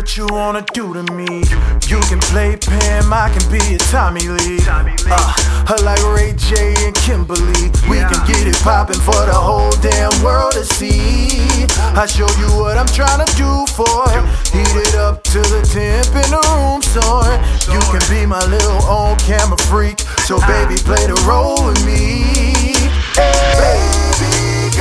what you wanna do to me. You can play Pam, I can be a Tommy Lee. Like Ray J and Kimberly. We can get it poppin' for the whole damn world to see. I show you what I'm tryna do for. Heat it up to the temp in the room soar. You can be my little on-camera freak. So baby, play the role with me. Hey, baby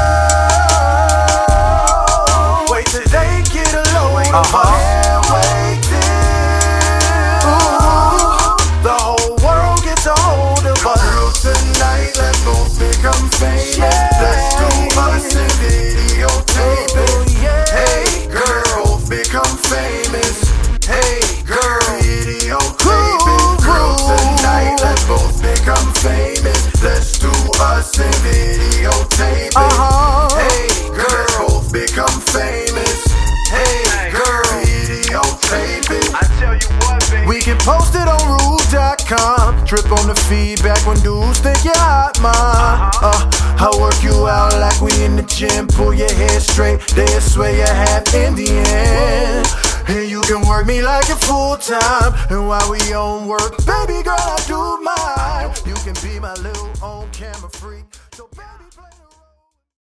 girl, wait till they get a load of can't wait till the whole world gets a hold of us. Girl, tonight let's both become famous. Let's do us and videotape it. Hey girl, become famous. Hey girl, videotape it. Girl, tonight let's both become famous. Let's do us and videotape it. Hey girl, become famous. Hey girl, videotape it. I tell you what, baby. We can post it on Rule.com. Trip on the feedback when dudes think you're hot, man. I'll work you out like we in the gym. Pull your hair straight, they'll swear you're half Indian. And you can work me like a full time. And while we on work, baby girl, I do mine. You can be my little on-camera freak.